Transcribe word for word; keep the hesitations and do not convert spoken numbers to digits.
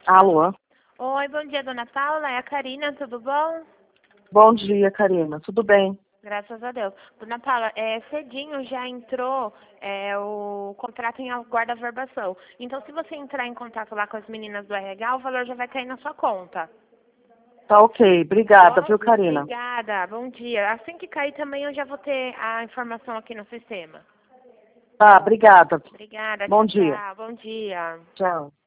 Alô? Oi, bom dia, dona Paula. É a Karina, tudo bom? Bom dia, Karina. Tudo bem? Graças a Deus. Dona Paula, é, cedinho já entrou é, o contrato em guarda-verbação. Então, se você entrar em contato lá com as meninas do R H, o valor já vai cair na sua conta. Tá ok. Obrigada, Bom? viu, Karina? Obrigada, bom dia. Assim que cair também eu já vou ter a informação aqui no sistema. Tá, obrigada. Obrigada, Bom tchau, dia. tchau. Bom dia. Tchau.